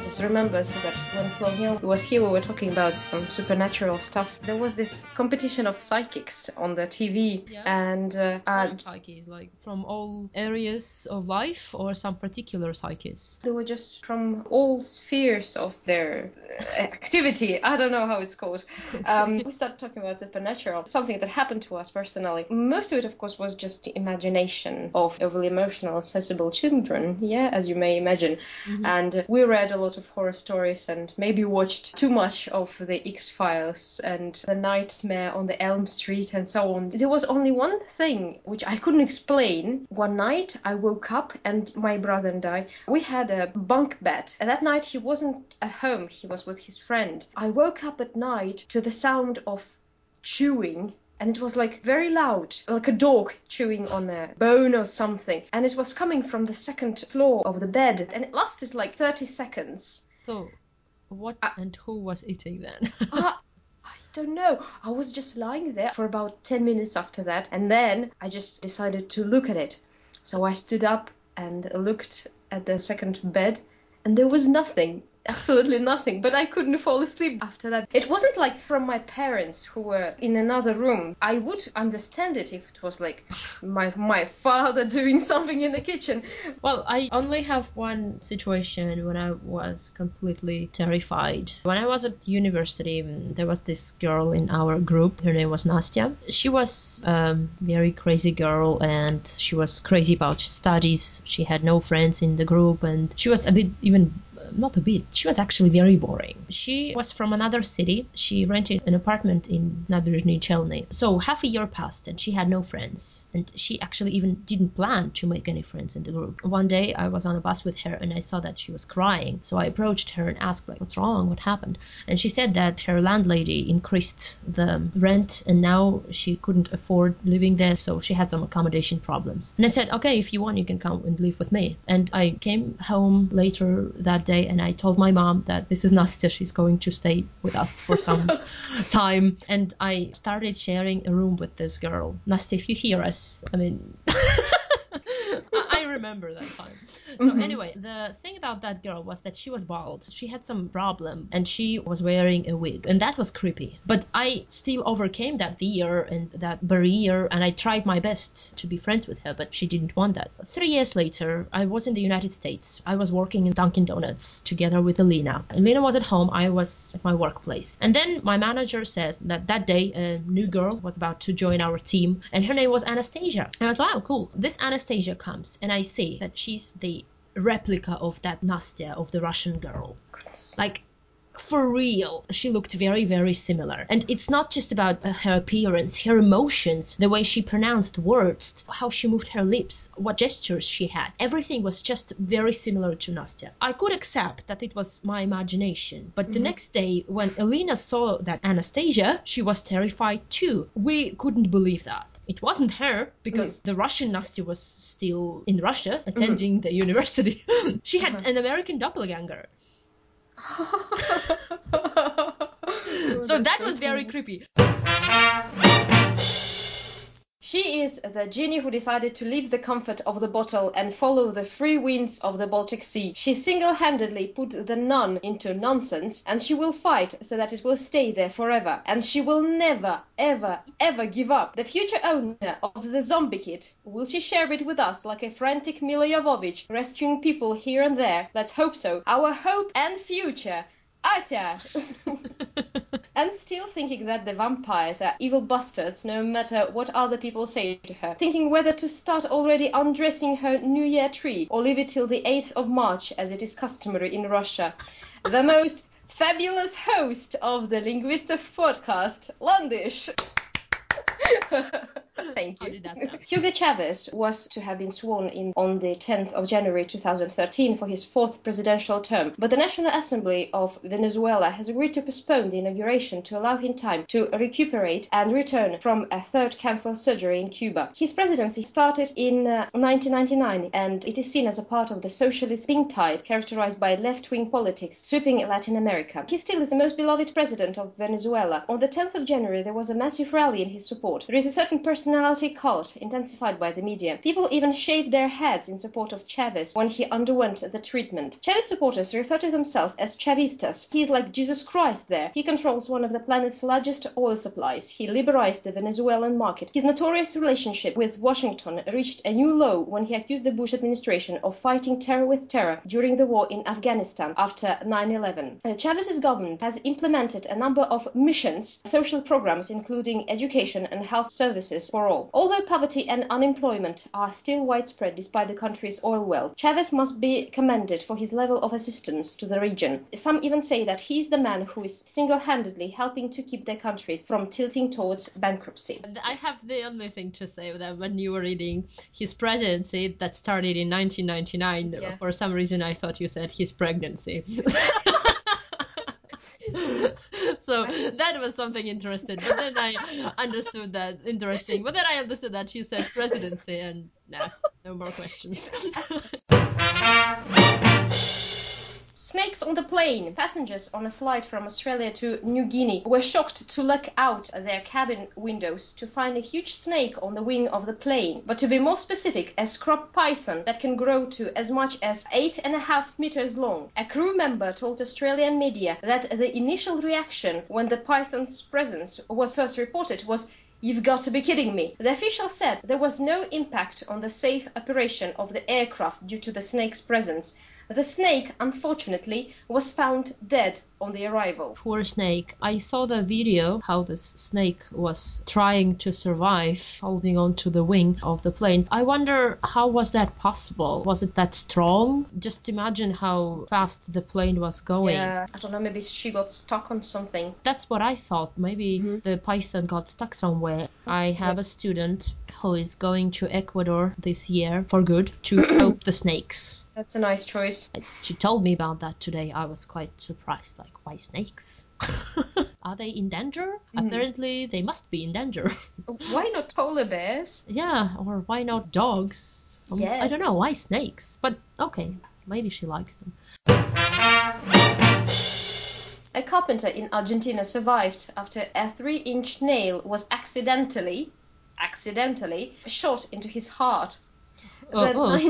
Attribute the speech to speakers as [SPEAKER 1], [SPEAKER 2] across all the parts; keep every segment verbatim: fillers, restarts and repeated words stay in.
[SPEAKER 1] just remember that when Florian was here, we were talking about some supernatural stuff. There was this competition of psychics on the T V,
[SPEAKER 2] Yeah.
[SPEAKER 1] and uh, uh,
[SPEAKER 2] psyches, like from all areas of life or some particular psyches?
[SPEAKER 1] they were just from all spheres of their uh, activity. I don't know how it's called.
[SPEAKER 2] Okay.
[SPEAKER 1] Um, we started talking about supernatural, something that happened to us personally. Most of it, of course, was just the imagination of overly emotional, sensible children, yeah, as you may imagine.
[SPEAKER 2] Mhm.
[SPEAKER 1] And uh, we read a lot of horror stories and maybe watched too much of the X-Files and The Nightmare on the Elm Street and so on. There was only one thing which I couldn't explain. One night I woke up and my brother and I, we had a bunk bed. And that night he wasn't at home, he was with his friend. I woke up at night to the sound of chewing, and it was like very loud, like a dog chewing on a bone or something, and it was coming from the second floor of the bed, and it lasted like thirty seconds.
[SPEAKER 2] So, what
[SPEAKER 1] Uh,
[SPEAKER 2] and who was eating then?
[SPEAKER 1] uh, I don't know. I was just lying there for about ten minutes after that, and then I just decided to look at it. So I stood up and looked at the second bed, and there was nothing. Absolutely nothing, but I couldn't fall asleep after that. It wasn't like from my parents who were in another room. I would understand it if it was like my my father doing something in the kitchen.
[SPEAKER 2] Well, I only have one situation when I was completely terrified. When I was at university, there was this girl in our group. Her name was Nastya. She was a very crazy girl, and she was crazy about studies. She had no friends in the group, and she was a bit even not a bit. She was actually very boring. She was from another city. She rented an apartment in Nabережные Челны. So half a year passed and she had no friends. And she actually even didn't plan to make any friends in the group. One day I was on a bus with her and I saw that she was crying. So I approached her and asked, like, what's wrong? What happened? And she said that her landlady increased the rent and now she couldn't afford living there. So she had some accommodation problems. And I said, okay, if you want, you can come and live with me. And I came home later that day and I told my mom that this is Nastya, she's going to stay with us for some time. And I started sharing a room with this girl. Nastya, if you hear us, I mean... I remember that time. So mm-hmm. Anyway, the thing about that girl was that she was bald. She had some problem and she was wearing a wig, and that was creepy. But I still overcame that fear and that barrier, and I tried my best to be friends with her, but she didn't want that. Three years later, I was in the United States. I was working in Dunkin' Donuts together with Alina. Alina was at home, I was at my workplace. And then my manager says that that day a new girl was about to join our team, and her name was Anastasia. And I was like, wow, cool. This Anastasia comes, and I see that she's the replica of that Nastya, of the Russian girl. Like, for real, she looked very, very similar. And it's not just about uh, her appearance, her emotions, the way she pronounced words, how she moved her lips, what gestures she had. Everything was just very similar to Nastya. I could accept that it was my imagination, but mm-hmm. the next day when Alina saw that Anastasia, she was terrified too. We couldn't believe that. It wasn't her, because mm. the Russian Nastya was still in Russia, attending mm. the university. She had uh-huh. an American doppelganger. So that was very creepy.
[SPEAKER 1] She is the genie who decided to leave the comfort of the bottle and follow the free winds of the Baltic Sea. She single-handedly put the nun into nonsense, and she will fight so that it will stay there forever. And she will never, ever, ever give up. The future owner of the zombie kit, will she share it with us like a frantic Mila Jovovich, rescuing people here and there? Let's hope so. Our hope and future. Ася! And still thinking that the vampires are evil bastards, no matter what other people say to her. Thinking whether to start already undressing her New Year tree, or leave it till the eighth of March, as it is customary in Russia. The most fabulous host of the Linguistov podcast, Landish. Thank you.
[SPEAKER 2] How did that sound?
[SPEAKER 1] Hugo Chavez was to have been sworn in on the tenth of January two thousand thirteen for his fourth presidential term, but the National Assembly of Venezuela has agreed to postpone the inauguration to allow him time to recuperate and return from a third cancer surgery in Cuba. His presidency started in uh, nineteen ninety-nine, and it is seen as a part of the socialist pink tide characterized by left-wing politics sweeping Latin America. He still is the most beloved president of Venezuela. On the tenth of January, there was a massive rally in his support. There is a certain person personality cult intensified by the media. People even shaved their heads in support of Chavez when he underwent the treatment. Chavez supporters refer to themselves as Chavistas. He is like Jesus Christ there. He controls one of the planet's largest oil supplies. He liberalized the Venezuelan market. His notorious relationship with Washington reached a new low when he accused the Bush administration of fighting terror with terror during the war in Afghanistan after nine eleven. Chavez's government has implemented a number of missions, social programs including education and health services for all. Although poverty and unemployment are still widespread despite the country's oil wealth, Chavez must be commended for his level of assistance to the region. Some even say that he is the man who is single-handedly helping to keep their countries from tilting towards bankruptcy.
[SPEAKER 2] I have the only thing to say that when you were reading his presidency that started in nineteen ninety-nine, yeah. For some reason I thought you said his pregnancy. So that was something interesting, but then I understood that interesting, but then I understood that you said presidency, and nah, no more questions.
[SPEAKER 1] Snakes on the plane. Passengers on a flight from Australia to New Guinea were shocked to look out their cabin windows to find a huge snake on the wing of the plane. But to be more specific, a scrub python that can grow to as much as eight and a half meters long. A crew member told Australian media that the initial reaction when the python's presence was first reported was, "You've got to be kidding me." The official said there was no impact on the safe operation of the aircraft due to the snake's presence. The snake, unfortunately, was found dead on the arrival.
[SPEAKER 2] Poor snake. I saw the video how this snake was trying to survive, holding on to the wing of the plane. I wonder, how was that possible? Was it that strong? Just imagine how fast the plane was going.
[SPEAKER 1] Yeah, I don't know, maybe she got stuck on something.
[SPEAKER 2] That's what I thought. Maybe mm-hmm. the python got stuck somewhere. I have yeah. a student who is going to Ecuador this year for good to help the snakes.
[SPEAKER 1] That's a nice choice.
[SPEAKER 2] She told me about that today. I was quite surprised. Like, why snakes? Are they in danger? Mm. Apparently, they must be in danger.
[SPEAKER 1] Why not polar bears?
[SPEAKER 2] Yeah, or why not dogs? Um,
[SPEAKER 1] yeah.
[SPEAKER 2] I don't know. Why snakes? But okay, maybe she likes them.
[SPEAKER 1] A carpenter in Argentina survived after a three-inch nail was accidentally, accidentally shot into his heart.
[SPEAKER 2] Oh, oh. Nine...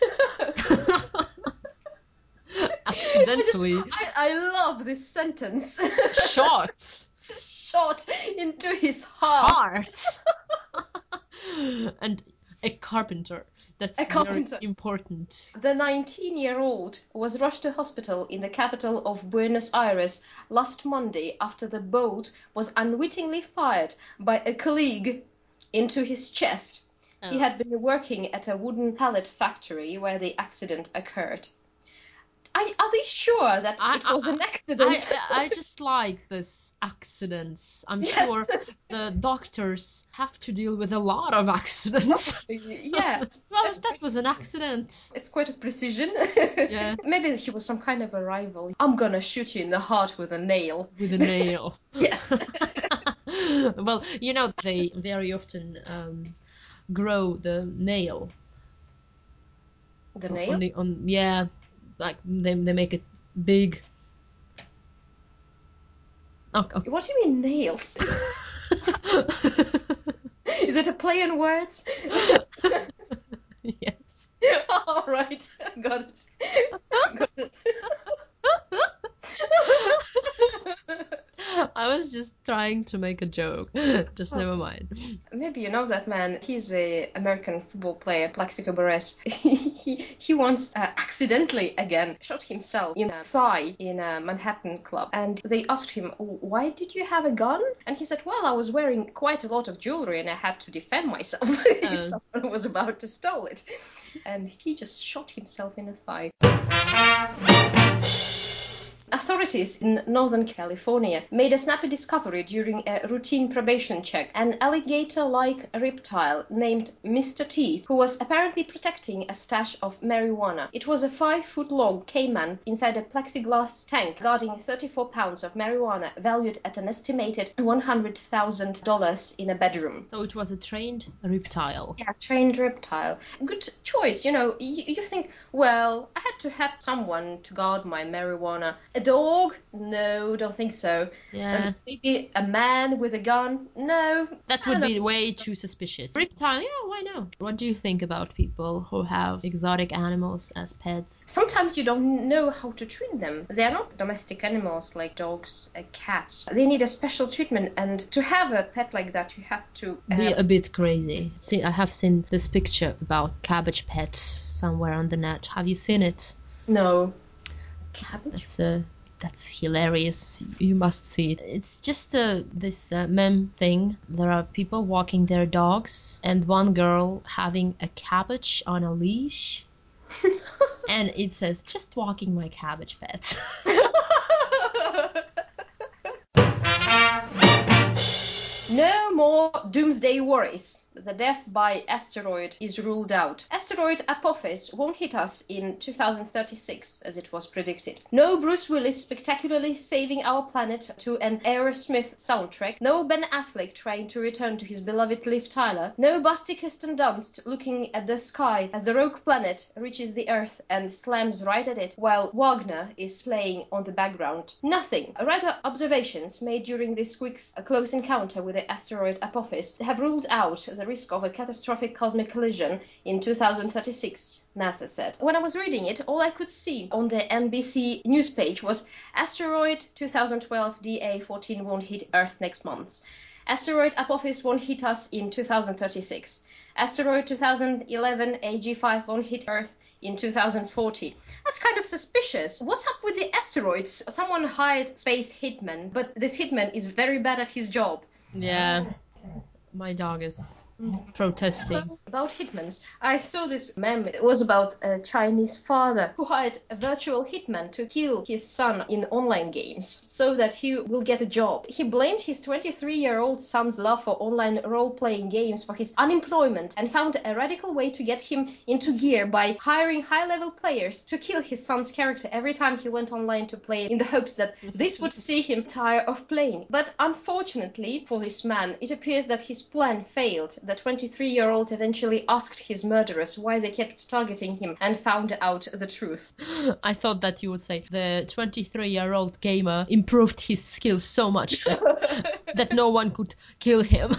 [SPEAKER 2] Accidentally.
[SPEAKER 1] I, just, I, I love this sentence.
[SPEAKER 2] Shot.
[SPEAKER 1] Shot into his heart.
[SPEAKER 2] Heart. And a carpenter. That's
[SPEAKER 1] a carpenter.
[SPEAKER 2] Very important.
[SPEAKER 1] The nineteen-year-old was rushed to hospital in the capital of Buenos Aires last Monday after the bolt was unwittingly fired by a colleague into his chest. Oh. He had been working at a wooden pallet factory where the accident occurred. I, are they sure that I, it was
[SPEAKER 2] I,
[SPEAKER 1] an accident?
[SPEAKER 2] I, I just like this accidents. I'm
[SPEAKER 1] yes.
[SPEAKER 2] sure the doctors have to deal with a lot of accidents.
[SPEAKER 1] Yeah.
[SPEAKER 2] Well, that quite, was an accident.
[SPEAKER 1] It's quite a precision.
[SPEAKER 2] Yeah.
[SPEAKER 1] Maybe he was some kind of a rival. I'm gonna shoot you in the heart with a nail.
[SPEAKER 2] With a nail.
[SPEAKER 1] Yes.
[SPEAKER 2] Well, you know, they very often um, grow the nail.
[SPEAKER 1] The nail?
[SPEAKER 2] On the, on, yeah. Like they they make it big. Oh, okay.
[SPEAKER 1] What do you mean nails? Is it a play on words?
[SPEAKER 2] Yes.
[SPEAKER 1] All right, got it. Got it.
[SPEAKER 2] I was just trying to make a joke. Just oh. Never mind.
[SPEAKER 1] Maybe you know that man. He's a American football player, Plaxico Burress. he he once uh, accidentally again shot himself in the thigh in a Manhattan club, and they asked him, "Why did you have a gun?" And he said, "Well, I was wearing quite a lot of jewelry, and I had to defend myself if uh. someone was about to steal it." And he just shot himself in the thigh. Authorities in Northern California made a snappy discovery during a routine probation check. An alligator-like reptile named Mister Teeth, who was apparently protecting a stash of marijuana. It was a five-foot-long caiman inside a plexiglass tank guarding thirty-four pounds of marijuana valued at an estimated one hundred thousand dollars in a bedroom.
[SPEAKER 2] So it was a trained reptile.
[SPEAKER 1] Yeah, trained reptile. Good choice. You know, you, you think, well, I had to have someone to guard my marijuana. A dog? No, don't think so.
[SPEAKER 2] Yeah.
[SPEAKER 1] Um, maybe a man with a gun? No.
[SPEAKER 2] That would be way too suspicious. Reptile, yeah, why not? What do you think about people who have exotic animals as pets?
[SPEAKER 1] Sometimes you don't know how to treat them. They are not domestic animals like dogs and cats. They need a special treatment, and to have a pet like that, you have to um...
[SPEAKER 2] be a bit crazy. See, I have seen this picture about cabbage pets somewhere on the net. Have you seen it?
[SPEAKER 1] No. Cabbage?
[SPEAKER 2] That's a That's hilarious. You must see it. It's just uh, this uh, meme thing. There are people walking their dogs and one girl having a cabbage on a leash. And it says, just walking my cabbage pet.
[SPEAKER 1] No more doomsday worries. The death by asteroid is ruled out. Asteroid Apophis won't hit us in two thousand thirty-six, as it was predicted. No Bruce Willis spectacularly saving our planet to an Aerosmith soundtrack. No Ben Affleck trying to return to his beloved Liv Tyler. No Basti Kirsten Dunst looking at the sky as the rogue planet reaches the Earth and slams right at it, while Wagner is playing on the background. Nothing. Radar observations made during this week's close encounter with the asteroid Apophis have ruled out the risk of a catastrophic cosmic collision in two thousand thirty-six, NASA said. When I was reading it, all I could see on the N B C news page was asteroid twenty twelve D A fourteen won't hit Earth next month. Asteroid Apophis won't hit us in two thousand thirty-six. Asteroid twenty eleven A G five won't hit Earth in two thousand forty. That's kind of suspicious. What's up with the asteroids? Someone hired space hitman, but this hitman is very bad at his job.
[SPEAKER 2] Yeah. My dog is protesting.
[SPEAKER 1] About hitmans, I saw this meme. It was about a Chinese father who hired a virtual hitman to kill his son in online games so that he will get a job. He blamed his twenty-three-year-old son's love for online role-playing games for his unemployment and found a radical way to get him into gear by hiring high-level players to kill his son's character every time he went online to play, in the hopes that this would see him tire of playing. But unfortunately for this man, it appears that his plan failed. The twenty-three-year-old eventually asked his murderers why they kept targeting him and found out the truth.
[SPEAKER 2] I thought that you would say the twenty-three-year-old gamer improved his skills so much that, that no one could kill him.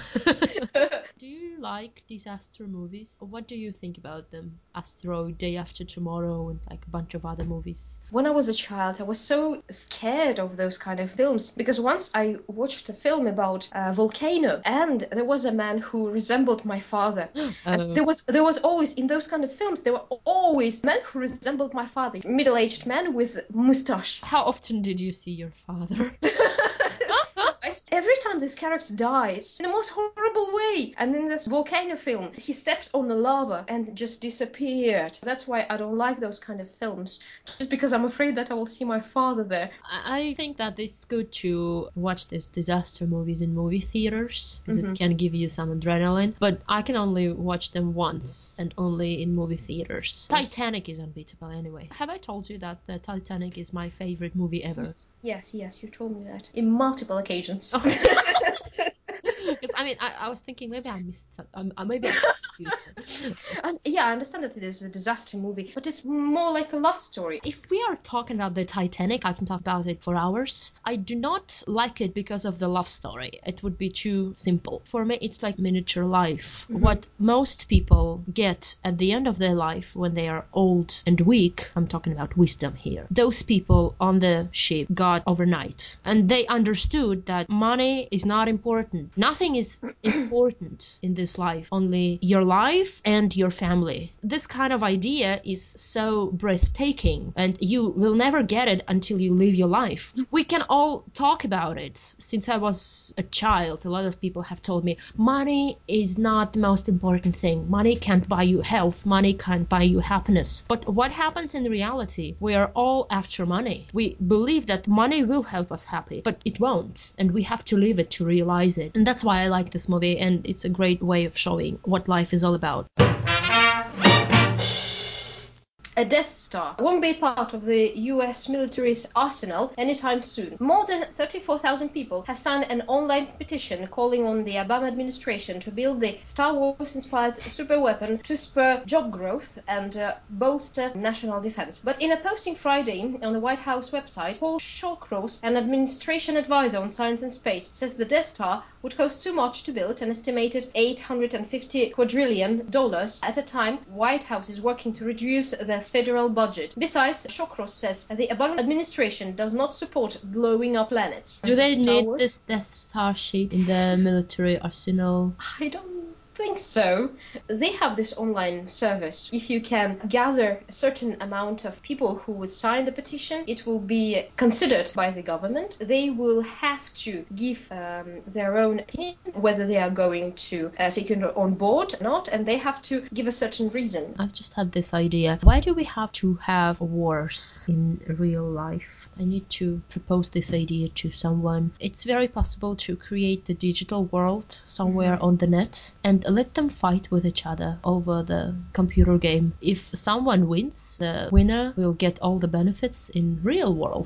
[SPEAKER 2] Do you like disaster movies? What do you think about them? Asteroid, Day After Tomorrow, and like a bunch of other movies.
[SPEAKER 1] When I was a child, I was so scared of those kind of films because once I watched a film about a volcano and there was a man who resembled my father. And there was there was always, in those kind of films, there were always men who resembled my father. Middle-aged men with moustache.
[SPEAKER 2] How often did you see your father?
[SPEAKER 1] Every time this character dies in the most horrible way. And in this volcano film, he stepped on the lava and just disappeared. That's why I don't like those kind of films. Just because I'm afraid that I will see my father there.
[SPEAKER 2] I think that it's good to watch these disaster movies in movie theaters because
[SPEAKER 1] Mm-hmm.
[SPEAKER 2] it can give you some adrenaline. But I can only watch them once and only in movie theaters. Yes. Titanic is unbeatable anyway. Have I told you that the Titanic is my favorite movie ever?
[SPEAKER 1] Yes, yes, you told me that in multiple occasions.
[SPEAKER 2] Because I mean, I, I was thinking maybe I missed some. Um, maybe I missed you.
[SPEAKER 1] And yeah, I understand that it is a disaster movie, but it's more like a love story.
[SPEAKER 2] If we are talking about the Titanic, I can talk about it for hours. I do not like it because of the love story. It would be too simple. For me, it's like miniature life. Mm-hmm. What most people get at the end of their life when they are old and weak, I'm talking about wisdom here. Those people on the ship got overnight. And they understood that money is not important. Nothing is important in this life, only your life and your family. This kind of idea is so breathtaking, and you will never get it until you live your life. We can all talk about it. Since I was a child, a lot of people have told me, money is not the most important thing. Money can't buy you health. Money can't buy you happiness. But what happens in reality? We are all after money. We believe that money will help us happy, but it won't, and we have to live it to realize it. And that's why I like this movie, and it's a great way of showing what life is all about.
[SPEAKER 1] A Death Star won't be part of the U S military's arsenal anytime soon. More than thirty-four thousand people have signed an online petition calling on the Obama administration to build the Star Wars-inspired superweapon to spur job growth and uh, bolster national defense. But in a posting Friday on the White House website, Paul Shawcross, an administration advisor on science and space, says the Death Star would cost too much to build, an estimated eight hundred fifty quadrillion dollars at a time White House is working to reduce the federal budget. Besides, Shawcross says the Obama administration does not support blowing up planets.
[SPEAKER 2] Do they
[SPEAKER 1] Star
[SPEAKER 2] need
[SPEAKER 1] Wars?
[SPEAKER 2] this Death Star shape in the military arsenal?
[SPEAKER 1] I don't think so. They have this online service. If you can gather a certain amount of people who would sign the petition, it will be considered by the government. They will have to give um, their own opinion whether they are going to uh, take it on board or not, and they have to give a certain reason.
[SPEAKER 2] I've just had this idea. Why do we have to have wars in real life? I need to propose this idea to someone. It's very possible to create the digital world somewhere mm-hmm. on the net and let them fight with each other over the computer game. If someone wins, the winner will get all the benefits in real world.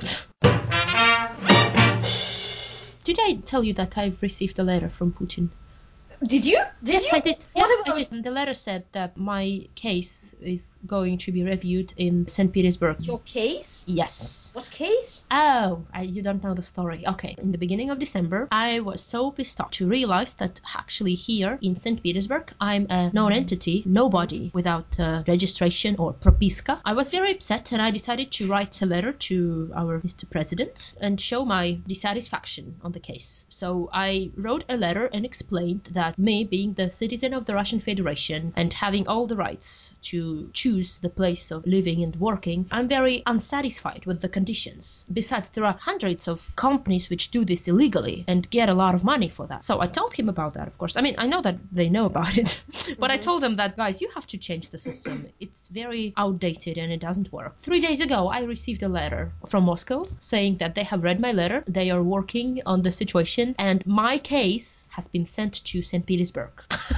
[SPEAKER 2] Did I tell you that I received a letter from Putin?
[SPEAKER 1] Did you? Did
[SPEAKER 2] yes,
[SPEAKER 1] you?
[SPEAKER 2] I did.
[SPEAKER 1] What
[SPEAKER 2] yes,
[SPEAKER 1] about?
[SPEAKER 2] I did. The letter said that my case is going to be reviewed in Saint Petersburg.
[SPEAKER 1] Your case?
[SPEAKER 2] Yes.
[SPEAKER 1] What case?
[SPEAKER 2] Oh, I, you don't know the story. Okay. In the beginning of December, I was so pissed off to realize that actually here in Saint Petersburg, I'm a known entity, nobody without uh, registration or propiska. I was very upset and I decided to write a letter to our Mister President and show my dissatisfaction on the case. So I wrote a letter and explained that me being the citizen of the Russian Federation and having all the rights to choose the place of living and working, I'm very unsatisfied with the conditions. Besides, there are hundreds of companies which do this illegally and get a lot of money for that. So I told him about that, of course. I mean, I know that they know about it, but mm-hmm. I told them that, guys, you have to change the system. It's very outdated and it doesn't work. Three days ago, I received a letter from Moscow saying that they have read my letter, they are working on the situation, and my case has been sent to Saint Petersburg.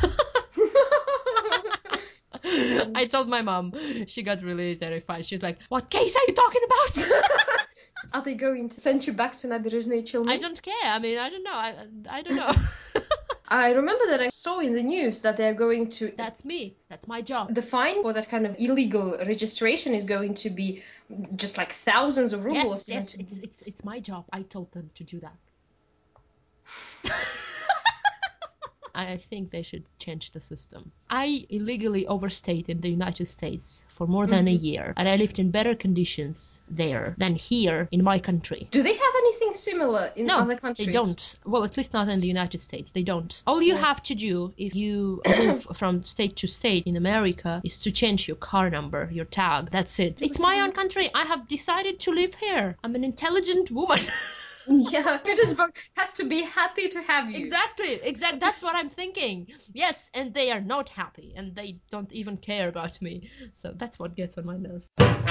[SPEAKER 2] I told my mom. She got really terrified. She's like, what case are you talking about?
[SPEAKER 1] Are they going to send you back to Naberezhnye Chelny?
[SPEAKER 2] I don't care. I mean, I don't know. I, I don't know.
[SPEAKER 1] I remember that I saw in the news that they're going to...
[SPEAKER 2] That's me. That's my job.
[SPEAKER 1] The fine for that kind of illegal registration is going to be just like thousands of rubles.
[SPEAKER 2] Yes, yes. It's, it's, it's my job. I told them to do that. I think they should change the system. I illegally overstayed in the United States for more than mm-hmm. a year, and I lived in better conditions there than here in my country.
[SPEAKER 1] Do they have anything similar in
[SPEAKER 2] no,
[SPEAKER 1] other countries?
[SPEAKER 2] They don't. Well, at least not in the United States. They don't. All you yeah. have to do if you move from state to state in America is to change your car number, your tag. That's it. It's my own country. I have decided to live here. I'm an intelligent woman.
[SPEAKER 1] Yeah, Petersburg has to be happy to have you.
[SPEAKER 2] Exactly, exactly. That's what I'm thinking. Yes, and they are not happy, and they don't even care about me. So that's what gets on my nerves.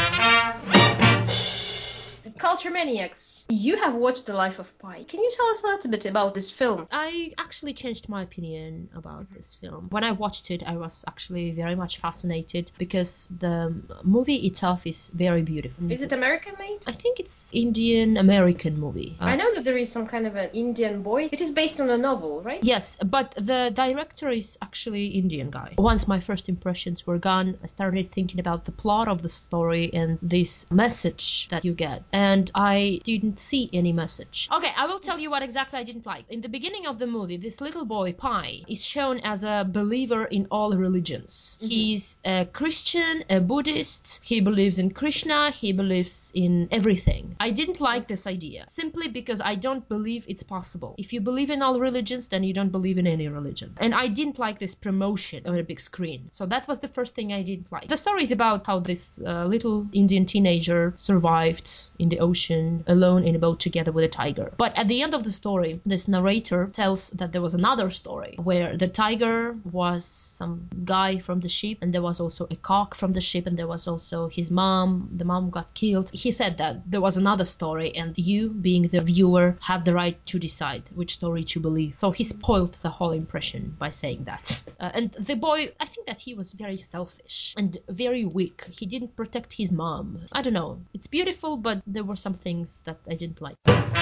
[SPEAKER 1] Culture Maniacs, you have watched The Life of Pi. Can you tell us a little bit about this film?
[SPEAKER 2] I actually changed my opinion about this film. When I watched it, I was actually very much fascinated because the movie itself is very beautiful.
[SPEAKER 1] Is it American made?
[SPEAKER 2] I think it's Indian-American movie. Uh,
[SPEAKER 1] I know that there is some kind of an Indian boy. It is based on a novel, right?
[SPEAKER 2] Yes, but the director is actually Indian guy. Once my first impressions were gone, I started thinking about the plot of the story and this message that you get. And I didn't see any message. Okay, I will tell you what exactly I didn't like. In the beginning of the movie, this little boy, Pi, is shown as a believer in all religions. Mm-hmm. He's a Christian, a Buddhist, he believes in Krishna, he believes in everything. I didn't like this idea, simply because I don't believe it's possible. If you believe in all religions, then you don't believe in any religion. And I didn't like this promotion on a big screen. So that was the first thing I didn't like. The story is about how this uh, little Indian teenager survived in in the ocean alone in a boat together with a tiger. But at the end of the story, this narrator tells that there was another story where the tiger was some guy from the ship, and there was also a cock from the ship, and there was also his mom. The mom got killed. He said that there was another story, and you, being the viewer, have the right to decide which story to believe. So he spoiled the whole impression by saying that. Uh, and the boy, I think that he was very selfish and very weak. He didn't protect his mom. I don't know. It's beautiful, but there were some things that I didn't like.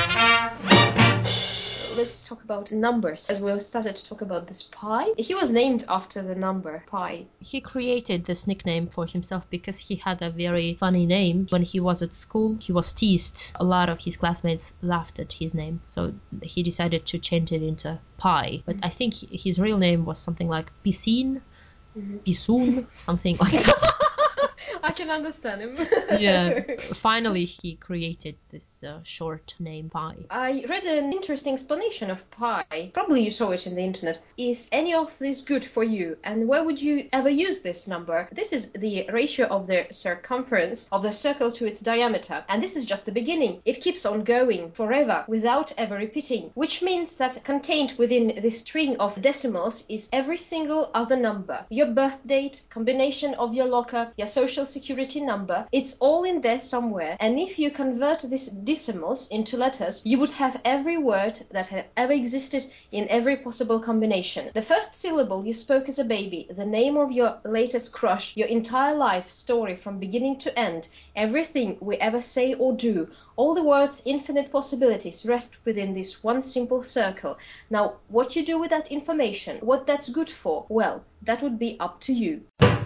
[SPEAKER 1] Let's talk about numbers, as we started to talk about this pi. He was named after the number pi.
[SPEAKER 2] He created this nickname for himself because he had a very funny name. When he was at school, he was teased. A lot of his classmates laughed at his name, so he decided to change it into Pi. But I think his real name was something like Piscine, mm-hmm. Pisoon, something like that.
[SPEAKER 1] I can understand him.
[SPEAKER 2] Yeah. Finally, he created this uh, short name, Pi.
[SPEAKER 1] I read an interesting explanation of pi. Probably you saw it in the internet. Is any of this good for you? And where would you ever use this number? This is the ratio of the circumference of the circle to its diameter. And this is just the beginning. It keeps on going forever without ever repeating. Which means that contained within this string of decimals is every single other number. Your birth date, combination of your locker, your social security number. It's all in there somewhere. And if you convert these decimals into letters, you would have every word that had ever existed in every possible combination. The first syllable you spoke as a baby, the name of your latest crush, your entire life story from beginning to end, everything we ever say or do, all the world's infinite possibilities rest within this one simple circle. Now, what you do with that information, what that's good for, well, that would be up to you.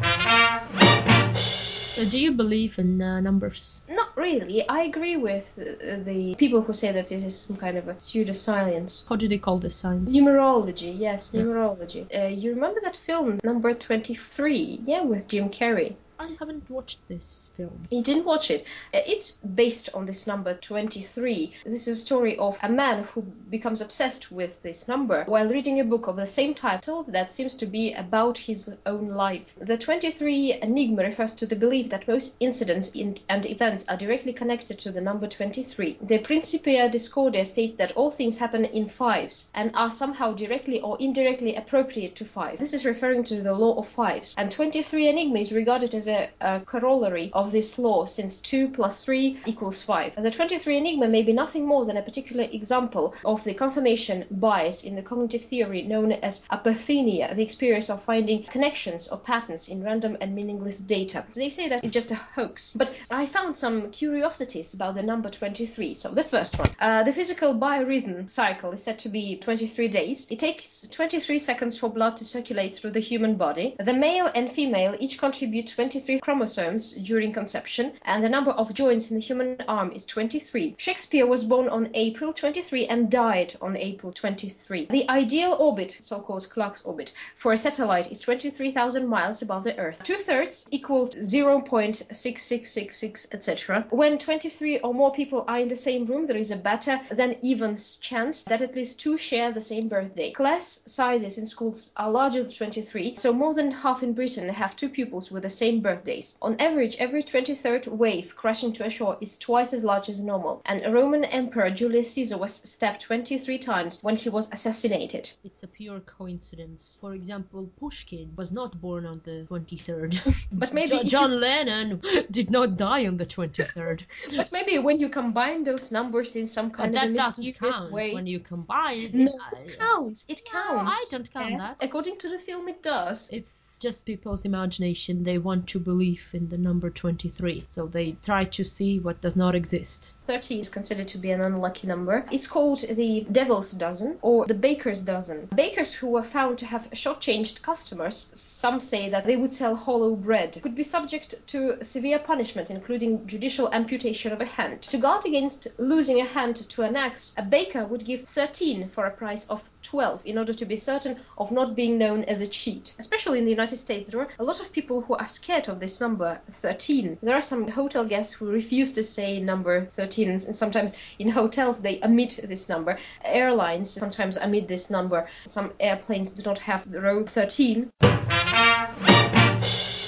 [SPEAKER 2] So do you believe in uh, numbers?
[SPEAKER 1] Not really. I agree with uh, the people who say that it is some kind of a pseudoscience.
[SPEAKER 2] How do they call this science?
[SPEAKER 1] Numerology, yes, yeah. Numerology. Uh, you remember that film, Number twenty-three? Yeah, with Jim Carrey.
[SPEAKER 2] I haven't watched this film.
[SPEAKER 1] You didn't watch it? It's based on this number twenty-three. This is a story of a man who becomes obsessed with this number while reading a book of the same title that seems to be about his own life. The twenty-three enigma refers to the belief that most incidents and events are directly connected to the number twenty-three. The Principia Discordia states that all things happen in fives and are somehow directly or indirectly appropriate to five. This is referring to the law of fives. And twenty-three enigma is regarded as a, a corollary of this law, since two plus three equals five. The twenty-three enigma may be nothing more than a particular example of the confirmation bias in the cognitive theory known as apophenia, the experience of finding connections or patterns in random and meaningless data. They say that it's just a hoax, but I found some curiosities about the number twenty-three. So the first one, uh, the physical biorhythm cycle is said to be twenty-three days. It takes twenty-three seconds for blood to circulate through the human body. The male and female each contribute twenty-three chromosomes during conception, and the number of joints in the human arm is twenty-three. Shakespeare was born on April twenty-third and died on April twenty-third. The ideal orbit, so-called Clark's orbit, for a satellite is twenty-three thousand miles above the Earth. Two-thirds equal zero point six six six six, et cetera. When twenty-three or more people are in the same room, there is a better than even chance that at least two share the same birthday. Class sizes in schools are larger than twenty-three, so more than half in Britain have two pupils with the same birthdays. On average, every twenty-third wave crashing to a shore is twice as large as normal. And Roman Emperor Julius Caesar was stabbed twenty-three times when he was assassinated.
[SPEAKER 2] It's a pure coincidence. For example, Pushkin was not born on the twenty-third.
[SPEAKER 1] But maybe
[SPEAKER 2] jo- John you... Lennon did not die on the twenty-third.
[SPEAKER 1] But maybe when you combine those numbers in some kind
[SPEAKER 2] uh,
[SPEAKER 1] of a
[SPEAKER 2] mysterious
[SPEAKER 1] way...
[SPEAKER 2] When you combine...
[SPEAKER 1] No,
[SPEAKER 2] it,
[SPEAKER 1] it counts. It counts.
[SPEAKER 2] No, I don't count
[SPEAKER 1] yes.
[SPEAKER 2] that.
[SPEAKER 1] According to the film, it does.
[SPEAKER 2] It's just people's imagination. They want to believe in the number twenty-three, so they try to see what does not exist.
[SPEAKER 1] thirteen is considered to be an unlucky number. It's called the devil's dozen or the baker's dozen. Bakers who were found to have shortchanged customers, some say that they would sell hollow bread, could be subject to severe punishment, including judicial amputation of a hand. To guard against losing a hand to an axe, a baker would give thirteen for a price of twelve in order to be certain of not being known as a cheat. Especially in the United States, there are a lot of people who are scared of this number thirteen. There are some hotel guests who refuse to say number thirteen, and sometimes in hotels they omit this number. Airlines sometimes omit this number. Some airplanes do not have the row thirteen.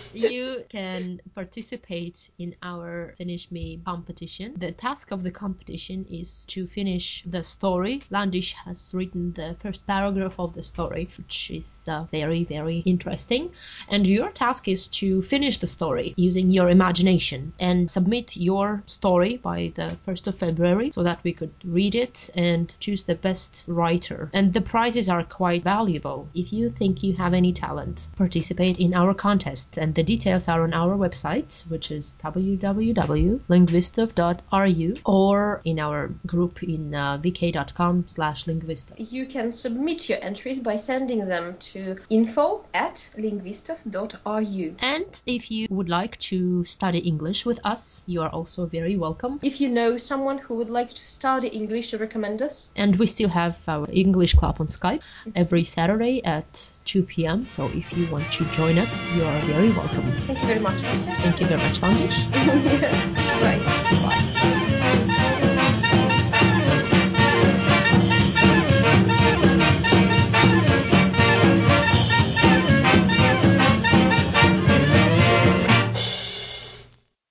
[SPEAKER 2] You can participate in our Finish Me competition. The task of the competition is to finish the story. Landish has written the first paragraph of the story, which is uh, very, very interesting. And your task is to finish the story using your imagination and submit your story by the first of February so that we could read it and choose the best writer. And the prizes are quite valuable. If you think you have any talent, participate in our contest. And the details are on our website, which is w w w dot lingvistov dot r u, or in our group in uh, v k dot com slash lingvistov.
[SPEAKER 1] You can submit your entries by sending them to info at lingvistov dot r u.
[SPEAKER 2] And if you would like to study English with us, you are also very welcome.
[SPEAKER 1] If you know someone who would like to study English, recommend us.
[SPEAKER 2] And we still have our English club on Skype every Saturday at two p.m. So if you want to join us, you are very welcome.
[SPEAKER 1] Thank you very much, Marcia.
[SPEAKER 2] Thank you very much, Landish.
[SPEAKER 1] Bye.
[SPEAKER 2] Bye.